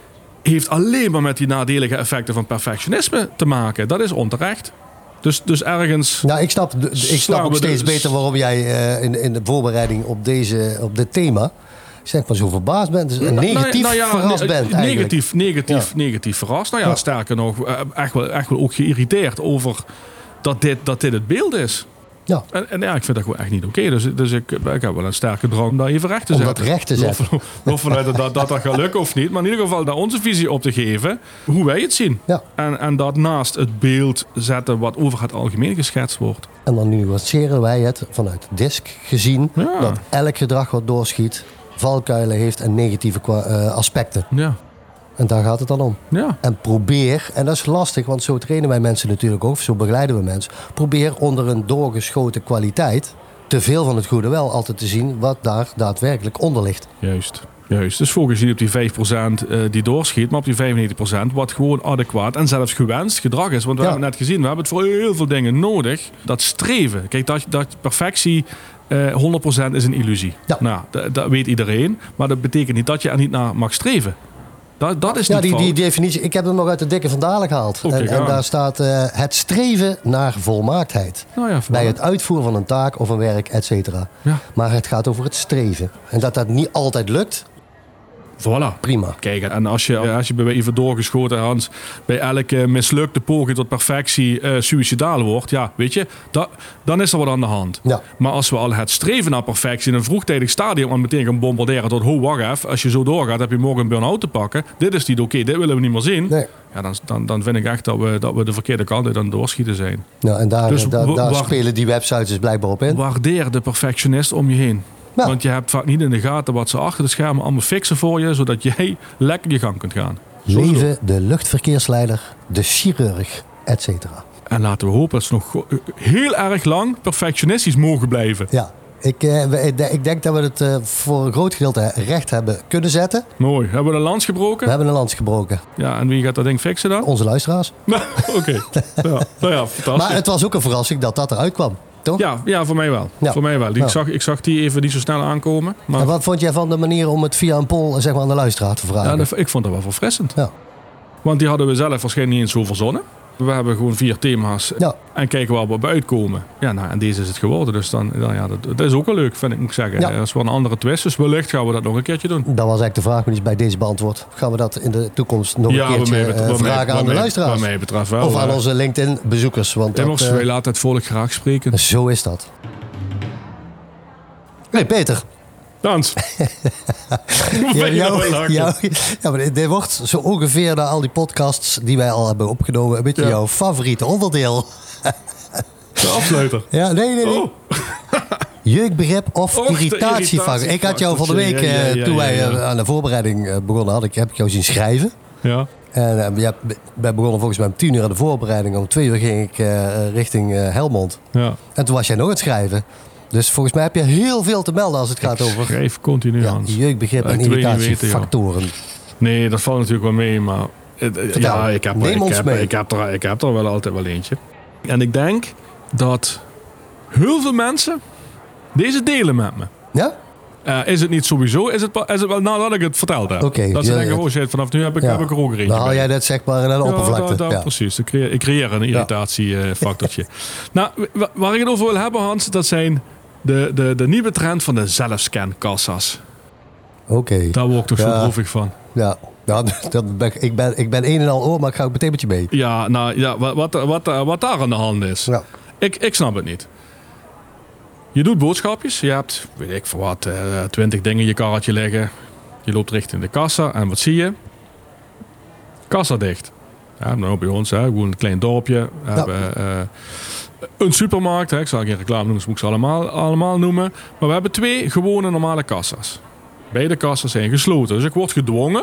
S3: heeft alleen maar met die nadelige effecten van perfectionisme te maken. Dat is onterecht. Dus, dus ergens...
S2: nou, ik snap, ik snap
S3: Slaan
S2: ook
S3: we de-
S2: steeds beter waarom jij eh, in, in de voorbereiding op, deze, op dit thema... zeg maar zo verbaasd bent, dus negatief
S3: Nou ja,
S2: verrast
S3: ne-
S2: bent eigenlijk.
S3: Negatief, negatief,
S2: Ja.
S3: negatief verrast. Nou ja,
S2: Ja.
S3: sterker nog, eh, echt wel, echt wel ook geïrriteerd over dat dit, dat dit het beeld is.
S2: Ja,
S3: En, en ja, ik vind dat gewoon echt niet oké. Dus, dus ik, ik heb wel een sterke drang om dat even recht te
S2: om
S3: zetten.
S2: dat recht te zetten.
S3: Of, of vanuit dat, dat dat gaat lukken of niet. Maar in ieder geval daar onze visie op te geven. Hoe wij het zien.
S2: Ja.
S3: En, en dat naast het beeld zetten wat over het algemeen geschetst wordt.
S2: En dan nuanceren wij het vanuit DISC gezien...
S3: Ja.
S2: dat elk gedrag wat doorschiet... valkuilen heeft en negatieve kwa- eh, aspecten.
S3: Ja,
S2: En daar gaat het dan om.
S3: ja.
S2: En probeer, en dat is lastig, want zo trainen wij mensen natuurlijk ook, zo begeleiden we mensen. Probeer onder een doorgeschoten kwaliteit te veel van het goede wel altijd te zien wat daar daadwerkelijk onder ligt.
S3: Juist. Juist. Dus focus niet op die vijf procent uh, die doorschiet, maar op die vijfennegentig procent wat gewoon adequaat en zelfs gewenst gedrag is. Want we
S2: Ja.
S3: hebben net gezien, we hebben het voor heel veel dingen nodig. Dat streven. Kijk, dat, dat perfectie uh, honderd procent is een illusie.
S2: Ja.
S3: Nou, dat, dat weet iedereen. Maar dat betekent niet dat je er niet naar mag streven. Dat, dat is
S2: Ja,
S3: niet
S2: die,
S3: fout.
S2: die definitie, ik heb hem nog uit de dikke Van Dalen gehaald.
S3: Oké,
S2: en, en
S3: ja.
S2: daar staat uh, het streven naar volmaaktheid.
S3: Nou ja,
S2: Bij het uitvoeren van een taak of een werk, et cetera.
S3: Ja.
S2: Maar het gaat over het streven. En dat dat niet altijd lukt,
S3: Voilà.
S2: prima.
S3: Kijk, en als je, als je bij even doorgeschoten, Hans, bij elke mislukte poging tot perfectie uh, suïcidaal wordt, ja, weet je, dat, dan is er wat aan de hand.
S2: Ja.
S3: Maar als we al het streven naar perfectie in een vroegtijdig stadium al meteen gaan bombarderen tot, ho, wacht even, als je zo doorgaat, heb je morgen een burn-out te pakken. Dit is niet oké, dit willen we niet meer zien.
S2: Nee.
S3: Ja, dan, dan, dan vind ik echt dat we, dat we de verkeerde kant uit aan het doorschieten zijn.
S2: Nou, en daar,
S3: Dus
S2: daar,
S3: wa-
S2: daar
S3: wacht.
S2: spelen die websites dus blijkbaar op in.
S3: Waardeer de perfectionist om je heen.
S2: Ja.
S3: Want je hebt vaak niet in de gaten wat ze achter de schermen allemaal fixen voor je, zodat jij lekker je gang kunt gaan. Zo is het.
S2: Leven de luchtverkeersleider, de chirurg, et cetera.
S3: En laten we hopen dat ze nog go- heel erg lang perfectionistisch mogen blijven.
S2: Ja, Ik, uh, ik denk dat we het uh, voor een groot gedeelte recht hebben kunnen zetten.
S3: Mooi. Hebben we een lans gebroken?
S2: We hebben een lans gebroken.
S3: Ja, en wie gaat dat ding fixen dan?
S2: Onze luisteraars.
S3: Oké. Okay. Ja. Nou ja, fantastisch.
S2: Maar het was ook een verrassing dat dat eruit kwam. Toch?
S3: Ja, ja, voor mij wel.
S2: Ja.
S3: Voor mij wel. Ik,
S2: ja.
S3: zag, ik zag die even niet zo snel aankomen. Maar...
S2: En wat vond jij van de manier om het via een poll zeg maar, aan de luisteraar te vragen?
S3: Ja, dat, ik vond dat wel verfrissend.
S2: Ja.
S3: Want die hadden we zelf waarschijnlijk niet eens zo verzonnen. We hebben gewoon vier thema's
S2: ja.
S3: en kijken waar we op uitkomen. Ja, nou, en deze is het geworden. Dus dan, dan ja, dat, dat is ook wel leuk, vind ik, moet ik zeggen. Ja. Dat is wel een andere twist. Dus wellicht gaan we dat nog een keertje doen.
S2: Dat was eigenlijk de vraag, maar die is bij deze beantwoord. Gaan we dat in de toekomst nog
S3: ja,
S2: een keertje
S3: betreft,
S2: uh, vragen
S3: mij,
S2: aan de
S3: mij,
S2: luisteraars?
S3: Wat mij betreft wel.
S2: Of aan onze LinkedIn-bezoekers. Want
S3: Immers,
S2: dat, uh,
S3: wij laten het volk graag spreken.
S2: Zo is dat. Hey Peter.
S3: Dans.
S2: ja, jou, jou, ja, maar dit wordt zo ongeveer na al die podcasts die wij al hebben opgenomen een beetje ja. jouw favoriete onderdeel.
S3: De afsluiter.
S2: Ja, nee, nee, nee.
S3: Oh.
S2: Jeukbegrip of Och, irritatiefactor. Ik had jou van de week, ja, ja, ja, toen wij ja, ja. aan de voorbereiding begonnen hadden, heb ik jou zien schrijven.
S3: Ja.
S2: En uh, ja, wij begonnen volgens mij om tien uur aan de voorbereiding. Om twee uur ging ik uh, richting uh, Helmond.
S3: Ja.
S2: En toen was jij nog aan het schrijven. Dus volgens mij heb je heel veel te melden als het gaat
S3: ik
S2: over...
S3: schrijf continu aan.
S2: Ja, jeukbegrip en irritatiefactoren.
S3: Nee, dat valt natuurlijk wel mee, maar...
S2: Vertel,
S3: ja, ik heb,
S2: neem ons
S3: ik heb,
S2: mee.
S3: Ik heb, er, ik heb er wel altijd wel eentje. En ik denk dat heel veel mensen deze delen met me.
S2: Ja?
S3: Uh, is het niet sowieso, is het, is het wel nadat ik het verteld heb.
S2: Okay,
S3: dat ze
S2: ja,
S3: denken,
S2: ja.
S3: oh shit, vanaf nu heb ik,
S2: ja.
S3: heb ik er ook een eentje.
S2: Dan haal jij dat zeg maar naar de
S3: ja,
S2: oppervlakte.
S3: Da, da, ja, precies. Ik creëer, ik creëer een irritatiefactortje. nou, waar ik het over wil hebben, Hans, dat zijn de, de, de nieuwe trend van de zelfscankassa's.
S2: Oké. Okay.
S3: Daar word ik toch
S2: ja.
S3: zo droevig van.
S2: Ja, nou, dat ben, ik, ben, ik ben een en al oor, maar ik ga ook meteen met je mee.
S3: Ja, nou, ja, wat, wat, wat, wat daar aan de hand is.
S2: Ja.
S3: Ik, ik snap het niet. Je doet boodschapjes. Je hebt, weet ik voor wat, twintig dingen in je karretje liggen. Je loopt richting de kassa en wat zie je? Kassa dicht. Ja, nou bij ons, hè, gewoon een klein dorpje. We ja. hebben uh, een supermarkt. Hè. Ik zal geen reclame noemen, dus moet ik ze allemaal, allemaal noemen. Maar we hebben twee gewone normale kassa's. Beide kassa's zijn gesloten. Dus ik word gedwongen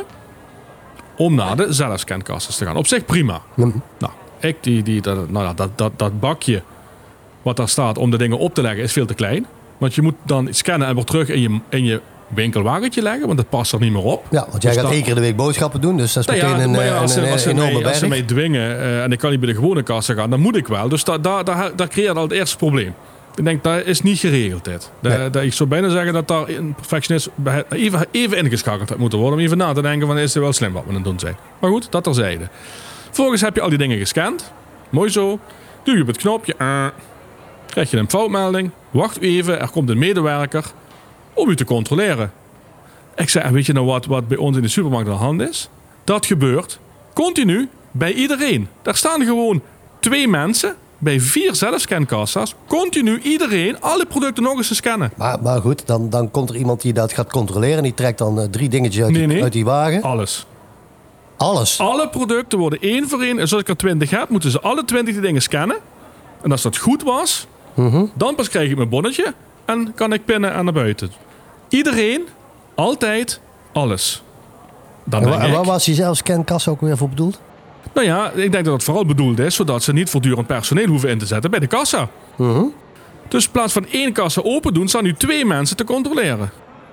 S3: om naar de zelfscankassas te gaan. Op zich prima.
S2: Mm.
S3: Nou, ik die, die, dat, nou, dat, dat, dat bakje wat daar staat om de dingen op te leggen is veel te klein. Want je moet dan scannen en weer terug in je, in je winkelwagentje leggen. Want dat past er niet meer op.
S2: Ja, want jij dus gaat één keer de week boodschappen doen. Dus dat is nou meteen ja, een, ja, als, een, een, als een enorme berg.
S3: Als ze mij dwingen uh, en ik kan niet bij de gewone kassa gaan, dan moet ik wel. Dus daar da, da, da creëert al het eerste probleem. Ik denk, dat is niet geregeld dit. Dat, nee. dat, ik zou bijna zeggen dat daar een perfectionist even, even ingeschakeld had moeten worden. Om even na te denken van, is het wel slim wat we aan het doen zijn. Maar goed, dat terzijde. Vervolgens heb je al die dingen gescand. Mooi zo. Duw je op het knopje. Uh, krijg je een foutmelding. Wacht even, er komt een medewerker om u te controleren. Ik zei, weet je nou wat, wat bij ons in de supermarkt aan de hand is? Dat gebeurt continu bij iedereen. Daar staan gewoon twee mensen bij vier zelfscankassa's. Continu iedereen alle producten nog eens te scannen.
S2: Maar, maar goed, dan, dan komt er iemand die dat gaat controleren. En die trekt dan uh, drie dingetjes uit,
S3: nee,
S2: die,
S3: nee.
S2: uit die wagen.
S3: Alles.
S2: Alles?
S3: Alle producten worden één voor één. En zoals ik er twintig heb, moeten ze alle twintig die dingen scannen. En als dat goed was,
S2: mm-hmm.
S3: dan pas krijg ik mijn bonnetje. En kan ik pinnen en naar buiten. Iedereen, altijd, alles. Dan
S2: en,
S3: denk
S2: en
S3: ik,
S2: waar was die zelfscankassa ook weer voor bedoeld?
S3: Nou ja, ik denk dat het vooral bedoeld is, zodat ze niet voortdurend personeel hoeven in te zetten bij de kassa.
S2: Mm-hmm.
S3: Dus in plaats van één kassa open doen, staan nu twee mensen te controleren.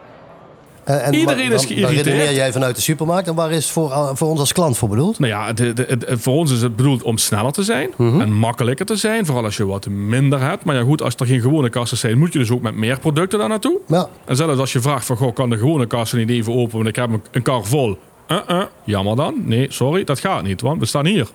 S2: En, en
S3: Iedereen
S2: dan,
S3: is geïrriteerd.
S2: Dan redeneer jij vanuit de supermarkt. En waar is het voor, voor ons als klant voor bedoeld?
S3: Nou ja, de, de, de, voor ons is het bedoeld om sneller te zijn. Mm-hmm. En makkelijker te zijn. Vooral als je wat minder hebt. Maar ja goed, als er geen gewone kassen zijn, moet je dus ook met meer producten daar naartoe.
S2: Ja.
S3: En zelfs als je vraagt van, goh, kan de gewone kassa niet even open, want ik heb een kar vol. Uh-uh, jammer dan. Nee, sorry, dat gaat niet, want we staan hier.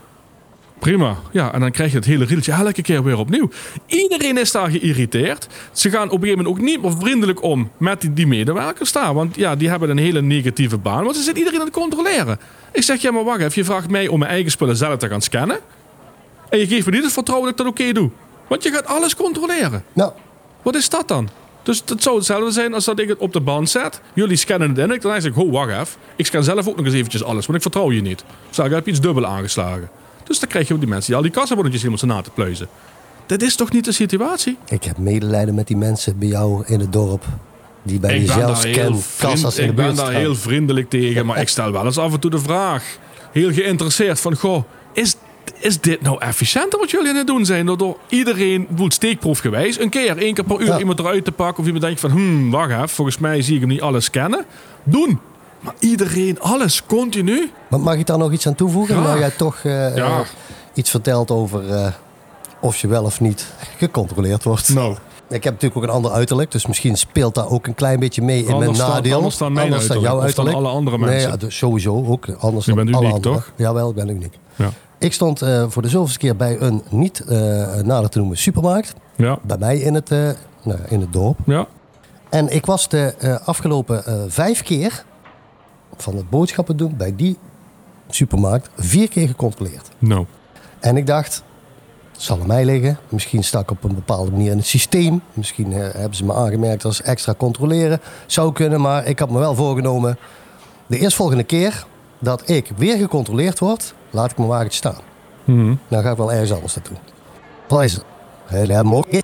S3: Prima. Ja, en dan krijg je het hele rieltje elke keer weer opnieuw. Iedereen is daar geïrriteerd. Ze gaan op een gegeven moment ook niet meer vriendelijk om met die, die medewerkers daar. Want ja, die hebben een hele negatieve baan. Want ze zitten iedereen aan het controleren. Ik zeg, ja maar wacht even. Je vraagt mij om mijn eigen spullen zelf te gaan scannen. En je geeft me niet het vertrouwen dat ik dat oké doe. Want je gaat alles controleren.
S2: Nou.
S3: Wat is dat dan? Dus het zou hetzelfde zijn als dat ik het op de band zet. Jullie scannen het in. Ik dan zeg ik, oh wacht even. Ik scan zelf ook nog eens eventjes alles. Want ik vertrouw je niet. Zeg, ik heb je iets dubbel aangeslagen. Dus dan krijg je ook die mensen die al die kassabonnetjes helemaal zo na te pluizen. Dat is toch niet de situatie?
S2: Ik heb medelijden met die mensen bij jou in het dorp. Die bij die zelfscankassa's in de buurt staan.
S3: Ik ben daar heel vriendelijk tegen. Maar ik stel wel eens af en toe de vraag. Heel geïnteresseerd van, goh, is, is dit nou efficiënter wat jullie aan het doen zijn? Door, door iedereen, bijvoorbeeld steekproefgewijs, een keer, één keer per uur
S2: Ja.
S3: iemand eruit te pakken. Of iemand denkt van, hmm, wacht even, volgens mij zie ik hem niet alles scannen. Doen. Maar iedereen, alles, continu.
S2: Maar mag ik daar nog iets aan toevoegen?
S3: Graag.
S2: Nou, jij toch eh,
S3: Ja.
S2: eh, iets vertelt over eh, of je wel of niet gecontroleerd wordt.
S3: Nou.
S2: Ik heb natuurlijk ook een ander uiterlijk, dus misschien speelt daar ook een klein beetje mee in
S3: Anders
S2: mijn
S3: dan-
S2: nadeel.
S3: anders dan mijn uiterlijk,
S2: jouw
S3: of dan
S2: uiterlijk.
S3: alle andere
S2: Nee,
S3: mensen.
S2: ja, dus sowieso ook. Anders
S3: Je
S2: dan
S3: bent
S2: alle
S3: uniek,
S2: anderen.
S3: toch?
S2: Jawel, ik ben uniek.
S3: Ja.
S2: Ik stond eh, voor de zoveelste keer bij een niet eh, nader te noemen supermarkt.
S3: Ja.
S2: Bij mij in het, eh, nou, in het dorp.
S3: Ja.
S2: En ik was de eh, afgelopen eh, vijf keer van het boodschappen doen bij die supermarkt vier keer gecontroleerd.
S3: Nou.
S2: En ik dacht, het zal aan mij liggen. Misschien sta ik op een bepaalde manier in het systeem. Misschien eh, hebben ze me aangemerkt als extra controleren. Zou kunnen, maar ik had me wel voorgenomen. De eerstvolgende keer dat ik weer gecontroleerd word, laat ik mijn wagentje staan.
S3: Mhm.
S2: Dan ga ik wel ergens anders naartoe. Wat is het? Heel mooi.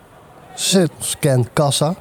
S2: Scan kassa.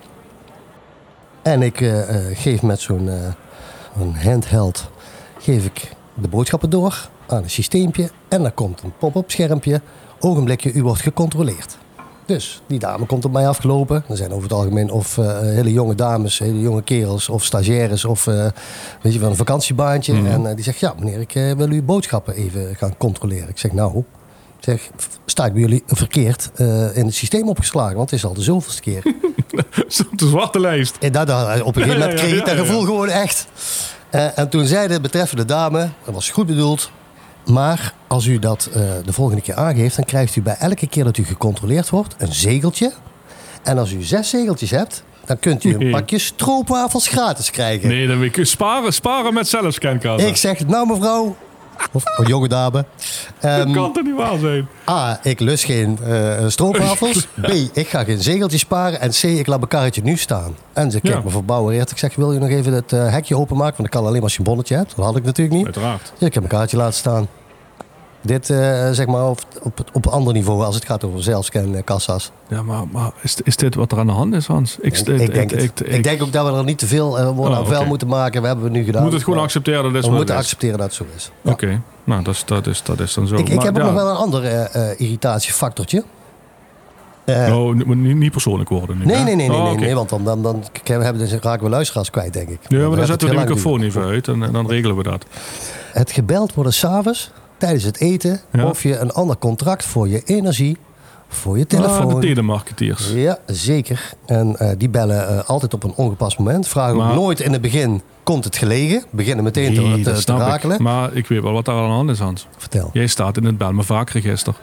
S2: En ik eh, eh, geef met zo'n eh, een handheld geef ik de boodschappen door aan een systeempje. En dan komt een pop-up schermpje. Ogenblikje, u wordt gecontroleerd. Dus die dame komt op mij afgelopen. Er zijn over het algemeen of uh, hele jonge dames, hele jonge kerels of stagiaires of uh, weet je, van een vakantiebaantje.
S3: Mhm.
S2: En uh, die zegt, ja meneer, ik uh, wil uw boodschappen even gaan controleren. Ik zeg, nou, ik zeg, sta ik bij jullie verkeerd uh, in het systeem opgeslagen? Want het is al de zoveelste keer.
S3: Op de zwarte lijst.
S2: En dat, dat, op een gegeven moment
S3: Ja, ja,
S2: kreeg ik
S3: ja,
S2: dat
S3: ja.
S2: gevoel gewoon echt. Uh, en toen zei de betreffende dame, dat was goed bedoeld, maar als u dat uh, de volgende keer aangeeft, dan krijgt u bij elke keer dat u gecontroleerd wordt een zegeltje. En als u zes zegeltjes hebt, dan kunt u een
S3: Nee.
S2: pakje stroopwafels gratis krijgen.
S3: Nee, dan wil ik sparen, sparen met zelfscankassa.
S2: Ik zeg, nou mevrouw, of oh, jonge dame.
S3: Dat
S2: Um,
S3: kan toch niet waar zijn?
S2: A, ik lust geen uh, stroopwafels. B, ik ga geen zegeltjes sparen. En C, ik laat mijn karretje nu staan. En ze kijkt
S3: Ja.
S2: me verbouwereerd. Ik zeg, wil je nog even het uh, hekje openmaken? Want dat kan alleen maar als je een bonnetje hebt. Dat had ik natuurlijk niet.
S3: Uiteraard.
S2: Dus ik heb mijn kaartje laten staan. Dit uh, zeg maar op, op, op een ander niveau als het gaat over zelfscan uh, kassa's.
S3: Ja, maar, maar is, is dit wat er aan de hand is, Hans?
S2: Ik, ik, ik, denk, het.
S3: ik,
S2: ik,
S3: ik
S2: denk ook dat we er niet te veel uh, woorden
S3: Oh,
S2: aan vuil
S3: oké.
S2: moeten maken. We hebben het nu gedaan.
S3: moet het gewoon
S2: Maar
S3: accepteren dat dit
S2: We
S3: wat
S2: moeten
S3: het is.
S2: accepteren dat het zo is. Ja.
S3: Oké, nou dat is, dat, is, dat is dan zo.
S2: Ik, ik
S3: Maar
S2: heb ook
S3: ja.
S2: nog wel een ander uh, uh, irritatiefactortje. Uh,
S3: Oh, het moet niet, niet persoonlijk worden nu.
S2: Nee,
S3: hè?
S2: nee, nee, nee,
S3: Oh,
S2: nee,
S3: oké.
S2: nee, want dan, dan, dan hebben we, raken we luisteraars kwijt, denk ik.
S3: Ja, maar dan
S2: gaat
S3: zetten we
S2: het
S3: de
S2: heel lang
S3: microfoon
S2: duren.
S3: even uit en, en dan regelen we dat.
S2: Het gebeld worden s'avonds tijdens het eten
S3: Ja.
S2: of je een ander contract voor je energie, voor je telefoon.
S3: Ah, de telemarketeers.
S2: Ja, zeker. En uh, die bellen uh, altijd op een ongepast moment. Vragen
S3: Maar-
S2: ook nooit in het begin, komt het gelegen? Beginnen meteen
S3: Nee,
S2: te,
S3: dat
S2: te, te
S3: snap ik.
S2: rakelen.
S3: Maar ik weet wel wat daar aan de hand is, Hans.
S2: Vertel.
S3: Jij staat in het Bel me vaak register.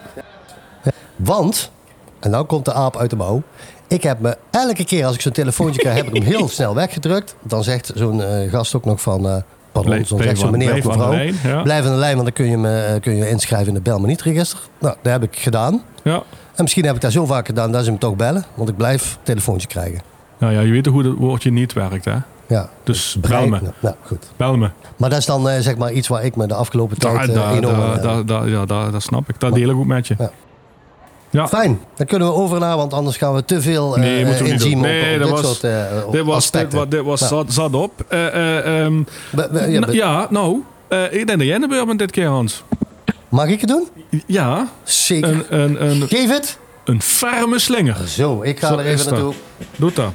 S2: Want, en nou komt de aap uit de mouw. Ik heb me elke keer als ik zo'n telefoontje krijg, heb ik hem heel snel weggedrukt. Dan zegt zo'n uh, gast ook nog van, uh, pardon,
S3: Blijf-
S2: dan
S3: blijf
S2: zegt zo'n
S3: aan-
S2: meneer of
S3: blijf aan de
S2: mevrouw.
S3: lijn, ja.
S2: Blijf aan de lijn, want dan kun je me uh, kun je inschrijven in het Bel me niet register. Nou, dat heb ik gedaan.
S3: Ja.
S2: En misschien heb ik dat zo vaak gedaan dat ze me toch bellen. Want ik blijf een telefoontje krijgen.
S3: Nou ja, je weet toch hoe het woordje niet werkt, hè?
S2: Ja.
S3: Dus bel
S2: Brein-
S3: me.
S2: Nou, nou, goed.
S3: Bel me.
S2: Maar dat is dan uh, zeg maar iets waar ik me de afgelopen
S3: Daar,
S2: tijd uh,
S3: daar,
S2: enorm...
S3: daar,
S2: uh,
S3: daar, daar- ja, daar, dat snap ik. Dat deel ik ook met je.
S2: Ja.
S3: Ja.
S2: Fijn, dan kunnen we over naar, want anders gaan we te veel uh,
S3: Nee, moeten we niet
S2: inzien
S3: doen.
S2: op,
S3: Nee,
S2: op
S3: dat
S2: dit
S3: was-
S2: soort uh,
S3: Dit was, dit,
S2: aspecten.
S3: wa- dit was
S2: Ja.
S3: zat, zat op. Eh, eh, ehm,
S2: Be- be- ja,
S3: n-
S2: be-
S3: ja, nou, eh, ik denk dat jij de beurt bent dit keer, Hans.
S2: Mag ik het doen?
S3: Ja,
S2: Zeker.
S3: een, een, een,
S2: Geef het.
S3: een ferme slinger.
S2: Zo, ik ga
S3: Zo
S2: er
S3: is
S2: even
S3: dat.
S2: naartoe.
S3: Doe dat.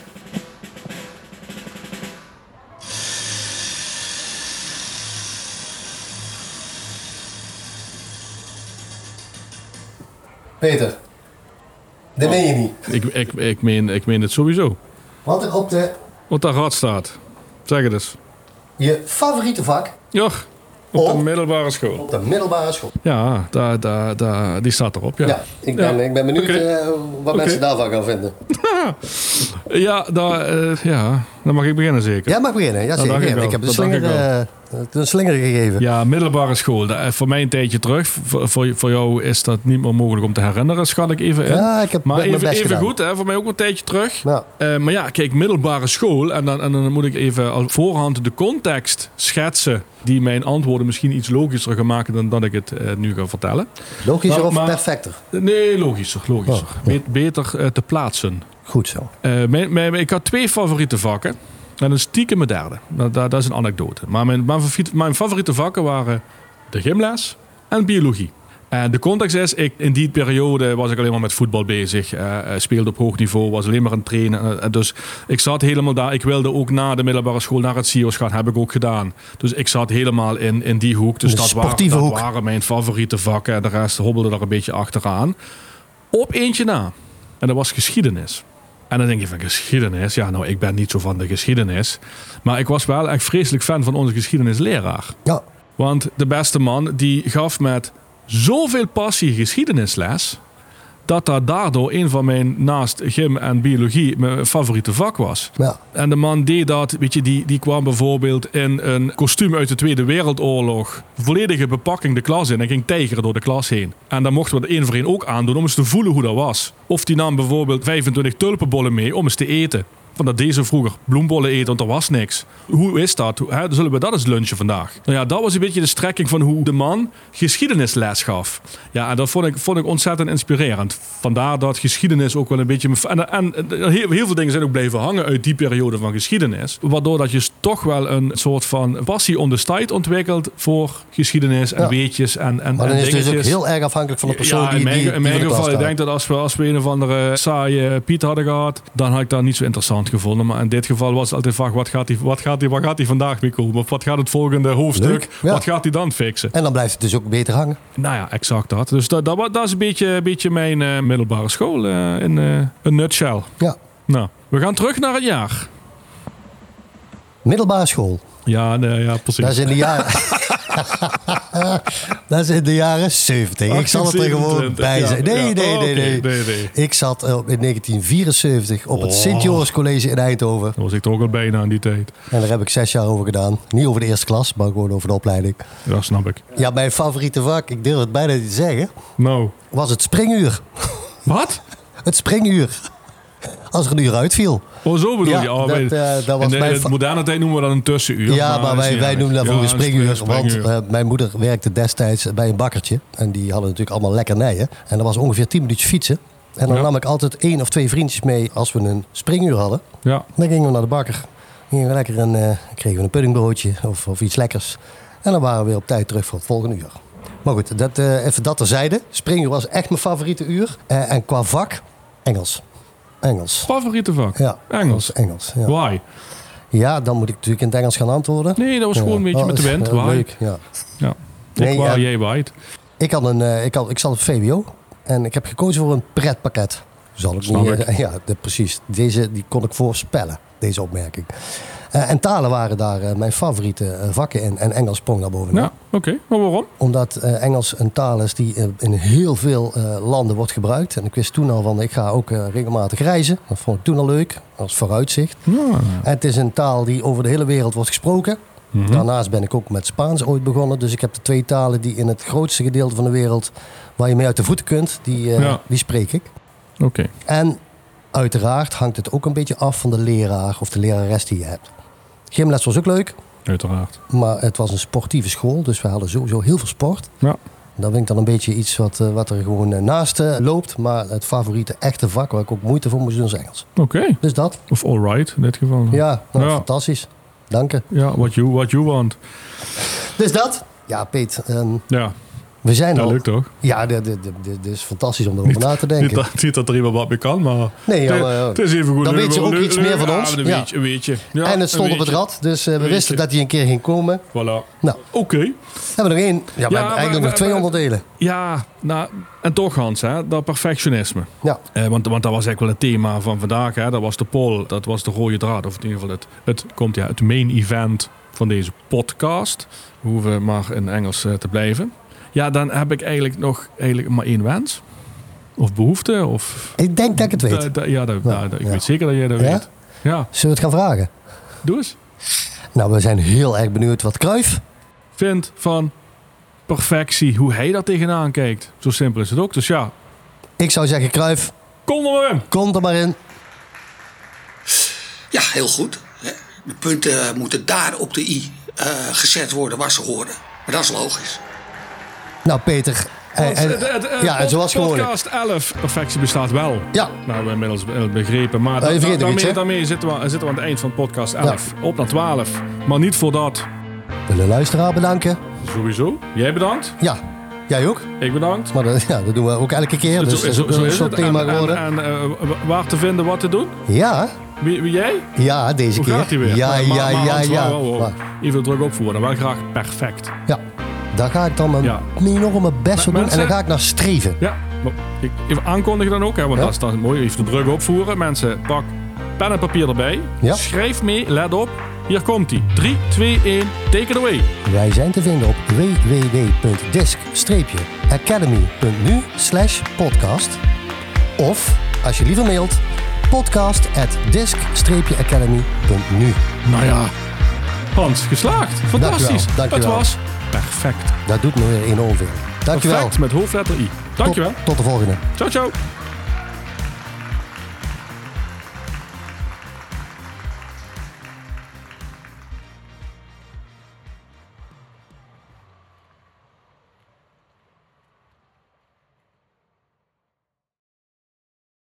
S2: Peter, dat meen je niet.
S3: Ik, ik, ik, meen, ik meen het sowieso.
S2: Wat er op de,
S3: Wat daar rad staat. Zeg het eens.
S2: je favoriete vak
S3: Ja, op de
S2: Op?
S3: middelbare school.
S2: op de middelbare school.
S3: Ja, daar, daar, daar, die staat erop. Ja,
S2: Ja, ik ben,
S3: Ja.
S2: ik ben benieuwd
S3: Oké.
S2: uh, wat
S3: Oké.
S2: mensen daarvan gaan vinden.
S3: ja, daar, eh, ja, dan mag ik beginnen zeker.
S2: Jij mag beginnen, ja
S3: Dat
S2: zeker.
S3: dank ik wel.
S2: Ik heb de
S3: Dat dank
S2: slinger,
S3: ik wel.
S2: uh, een slinger gegeven.
S3: Ja, middelbare school. Dat, eh, voor mij een tijdje terug. Voor, voor, voor jou is dat niet meer mogelijk om te herinneren, schat ik even in.
S2: Ja, ik heb
S3: Maar
S2: mijn
S3: even,
S2: best
S3: even
S2: gedaan.
S3: goed, hè, voor mij ook een tijdje terug.
S2: Ja.
S3: Eh, maar ja, kijk, middelbare school. En dan, en dan moet ik even al voorhand de context schetsen. Die mijn antwoorden misschien iets logischer gaan maken dan dat ik het eh, nu ga vertellen.
S2: Logischer
S3: Maar-
S2: of
S3: maar-
S2: perfecter?
S3: Nee, logischer. logischer.
S2: Oh, ja.
S3: Be- beter eh, te plaatsen.
S2: Goed zo.
S3: Eh, mijn, mijn- ik had twee favoriete vakken. En een stiekem mijn derde. Dat, dat, dat is een anekdote. Maar mijn, mijn, favoriete- mijn favoriete vakken waren de gymles en biologie. En de context is, ik, in die periode was ik alleen maar met voetbal bezig. Uh, speelde op hoog niveau, was alleen maar aan het trainen. Uh, dus ik zat helemaal daar. Ik wilde ook na de middelbare school naar het C I O S gaan. Heb ik ook gedaan. Dus ik zat helemaal in, in die hoek. Dus
S2: de
S3: dat,
S2: sportieve
S3: waren,
S2: hoek.
S3: dat waren mijn favoriete vakken. En de rest hobbelde daar een beetje achteraan. Op eentje na. En dat was geschiedenis. En dan denk je van geschiedenis. Ja, nou, ik ben niet zo van de geschiedenis. Maar ik was wel echt vreselijk fan van onze geschiedenisleraar.
S2: Ja.
S3: Want de beste man, die gaf met zoveel passie geschiedenisles, dat dat daardoor een van mijn, naast gym en biologie, mijn favoriete vak was.
S2: Ja.
S3: En de man deed dat, weet je, die, die kwam bijvoorbeeld in een kostuum uit de Tweede Wereldoorlog, volledige bepakking de klas in en ging tijgeren door de klas heen. En dan mochten we de één voor één ook aandoen om eens te voelen hoe dat was. Of die nam bijvoorbeeld vijfentwintig tulpenbollen mee om eens te eten. Van dat deze vroeger bloembollen eten, want er was niks. Hoe is dat? Hè? Zullen we dat eens lunchen vandaag? Nou ja, dat was een beetje de strekking van hoe de man geschiedenisles gaf. Ja, en dat vond ik, vond ik ontzettend inspirerend. Vandaar dat geschiedenis ook wel een beetje... En, en heel, heel veel dingen zijn ook blijven hangen uit die periode van geschiedenis. Waardoor dat je toch wel een soort van passie on the side ontwikkelt voor geschiedenis en
S2: ja.
S3: weetjes en, en
S2: Maar dan
S3: en
S2: is het dus
S3: dingetjes.
S2: ook heel erg afhankelijk van de persoon
S3: ja,
S2: die,
S3: in mijn,
S2: die,
S3: in
S2: die
S3: mijn
S2: voor de
S3: geval,
S2: klas
S3: ik denk dat als we, als we een of andere saaie Piet hadden gehad, dan had ik dat niet zo interessant gevonden. Maar in dit geval was het altijd vaak, wat gaat hij wat gaat wat gaat vandaag mee komen? Of wat gaat het volgende hoofdstuk?
S2: Leuk, ja.
S3: Wat gaat hij dan fixen?
S2: En dan blijft het dus ook beter hangen.
S3: Nou ja, exact dat. Dus dat, dat, dat is een beetje, een beetje mijn uh, middelbare school uh, in uh, een nutshell.
S2: Ja.
S3: Nou, we gaan terug naar het jaar.
S2: Middelbare school.
S3: Ja, nee, ja precies.
S2: Dat is in de jaren... dat is in de jaren zeventig. Ik zal het er gewoon bij zijn. Nee,
S3: ja,
S2: nee, nee,
S3: oh, okay.
S2: nee,
S3: nee, nee.
S2: Ik zat in negentien vierenzeventig op het oh. Sint-Joris College in Eindhoven.
S3: Daar was ik toch ook al bijna aan die tijd.
S2: En daar heb ik zes jaar over gedaan. Niet over de eerste klas, maar gewoon over de opleiding.
S3: Dat snap ik.
S2: Ja, mijn favoriete vak, ik durf het bijna niet te zeggen,
S3: nou.
S2: was het springuur.
S3: Wat?
S2: Het springuur. Als er een uur uitviel.
S3: Oh, zo bedoel
S2: ja,
S3: je? Oh,
S2: dat,
S3: wij,
S2: uh, dat was
S3: in de,
S2: mijn
S3: in de moderne tijd noemen we dat een tussenuur.
S2: Ja, maar, maar wij, wij noemen dat vroeger
S3: ja,
S2: springuur.
S3: springuur.
S2: Want uh, mijn moeder werkte destijds bij een bakkertje. En die hadden natuurlijk allemaal lekkernijen. En dat was ongeveer tien minuutjes fietsen. En dan ja. nam ik altijd één of twee vriendjes mee als we een springuur hadden.
S3: Ja.
S2: Dan gingen we naar de bakker. Gingen we lekker een, uh, kregen we een puddingbroodje of, of iets lekkers. En dan waren we weer op tijd terug voor het volgende uur. Maar goed, dat, uh, even dat terzijde. Springuur was echt mijn favoriete uur. Uh, en qua vak, Engels. Engels.
S3: Favoriete vak?
S2: Ja.
S3: Engels?
S2: Engels, ja.
S3: Why?
S2: Ja, dan moet ik natuurlijk in het Engels gaan antwoorden.
S3: Nee, dat was gewoon ja. een beetje
S2: oh,
S3: met de wind.
S2: Uh,
S3: Why?
S2: leuk, ja.
S3: Ja.
S2: Nee,
S3: ik waar,
S2: ja.
S3: jij waait.
S2: Ik, had een, uh, ik, had, ik zat op V W O en ik heb gekozen voor een pretpakket. Zal ik
S3: Snap
S2: niet...
S3: ik.
S2: Uh, ja, de, precies. Deze die kon ik voorspellen, deze opmerking. Uh, en talen waren daar uh, mijn favoriete uh, vakken in. En Engels sprong daar bovenop.
S3: Ja, oké. Okay. Maar waarom?
S2: Omdat uh, Engels een taal is die uh, in heel veel uh, landen wordt gebruikt. En ik wist toen al van, ik ga ook uh, regelmatig reizen. Dat vond ik toen al leuk, als vooruitzicht.
S3: Ja.
S2: En het is een taal die over de hele wereld wordt gesproken. Mm-hmm. Daarnaast ben ik ook met Spaans ooit begonnen. Dus ik heb de twee talen die in het grootste gedeelte van de wereld, waar je mee uit de voeten kunt, die, uh,
S3: ja.
S2: die spreek ik.
S3: Oké. Okay.
S2: En uiteraard hangt het ook een beetje af van de leraar of de lerares die je hebt. Gymles was ook leuk.
S3: Uiteraard.
S2: Maar het was een sportieve school, dus we hadden sowieso heel veel sport.
S3: Ja.
S2: Dat vind ik dan een beetje iets wat, uh, wat er gewoon uh, naast uh, loopt. Maar het favoriete echte vak waar ik ook moeite voor moest doen is Engels.
S3: Oké. Okay.
S2: Dus dat.
S3: Of alright in dit geval.
S2: Ja, nou,
S3: ja.
S2: fantastisch. Dank je.
S3: Ja, what you, what you want.
S2: Dus dat. Ja, Piet. Um,
S3: ja.
S2: We zijn
S3: dat
S2: al...
S3: lukt toch?
S2: Ja, dit, dit, dit, dit is fantastisch om erover niet, na te denken.
S3: Niet dat, niet dat er iemand wat mee kan, maar...
S2: Nee, ja, maar
S3: het is even goed.
S2: Dan weet je ook
S3: le-
S2: iets
S3: le-
S2: meer van
S3: ja,
S2: ons.
S3: Een
S2: Ja.
S3: beetje, een beetje. Ja,
S2: en het stond op het rad, dus uh, we wisten dat hij een keer ging komen.
S3: Voilà.
S2: Nou,
S3: oké. Okay.
S2: Hebben we nog één? Ja, we
S3: ja,
S2: hebben eigenlijk
S3: maar,
S2: nog twee
S3: maar,
S2: onderdelen.
S3: Ja, nou, en toch Hans, hè, dat perfectionisme.
S2: Ja.
S3: Eh, want, want dat was eigenlijk wel het thema van vandaag. Hè. Dat was de poll, dat was de rode draad. Of in ieder geval het, het komt ja, het main event van deze podcast. We hoeven maar in Engels uh, te blijven. Ja, dan heb ik eigenlijk nog eigenlijk maar één wens. Of behoefte. Of...
S2: Ik denk dat ik het weet.
S3: Da, da, ja, da,
S2: ja,
S3: da, ik
S2: ja.
S3: weet zeker dat jij dat
S2: ja?
S3: weet. Ja.
S2: Zullen we het gaan vragen?
S3: Doe eens.
S2: Nou, we zijn heel erg benieuwd wat Cruijff
S3: vindt van perfectie. Hoe hij daar tegenaan kijkt. Zo simpel is het ook. Dus ja.
S2: Ik zou zeggen, Cruijff.
S3: Kom er maar in.
S2: Kom er maar in.
S4: Ja, heel goed. De punten moeten daar op de i uh, gezet worden waar ze horen. Maar dat is logisch.
S2: Nou, Peter. En, en,
S3: het, het, het,
S2: ja, en zoals gewoonlijk.
S3: Podcast elf, perfectie bestaat wel.
S2: Ja.
S3: Nou, we hebben inmiddels begrepen. Maar
S2: oh,
S3: da, da, daarmee,
S2: iets,
S3: daarmee zitten, we, zitten we aan het eind van podcast elf. Ja. Op naar twaalf. Maar niet voordat.
S2: We willen de luisteraar bedanken.
S3: Sowieso. Jij bedankt.
S2: Ja. Jij ook?
S3: Ik bedankt.
S2: Maar dat, ja, dat doen we ook elke keer. Dus dat is ook een soort thema
S3: en,
S2: geworden.
S3: En, en uh, waar te vinden, wat te doen?
S2: Ja.
S3: Wie, wie jij?
S2: Ja, deze
S3: Hoe
S2: keer.
S3: gaat die weer?
S2: Ja,
S3: maar,
S2: ja,
S3: maar,
S2: ja,
S3: Hans,
S2: ja.
S3: Wow, wow, wow. Even druk opvoeren. Wel graag perfect.
S2: Ja, daar ga ik dan mijn
S3: Ja.
S2: enorme best voor doen.
S3: Mensen-
S2: En dan ga ik naar streven.
S3: Ja, maar ik, ik aankondig dan ook, hè, want
S2: Ja.
S3: dat is dan mooi. Even de druk opvoeren. Mensen, pak pen en papier erbij.
S2: Ja.
S3: Schrijf mee, let op. Hier komt ie. drie, twee, één, take it away.
S2: Wij zijn te vinden op w w w punt disc academy punt n u slash podcast. Of, als je liever mailt, podcast at disc academy punt n u.
S3: Nou ja, Hans, geslaagd. Fantastisch.
S2: Dankjewel, dankjewel.
S3: Het was perfect.
S2: Dat doet me weer enorm veel. Dankjewel.
S3: Perfect met hoofdletter I. Dankjewel.
S2: Tot, tot de volgende.
S3: Ciao, ciao.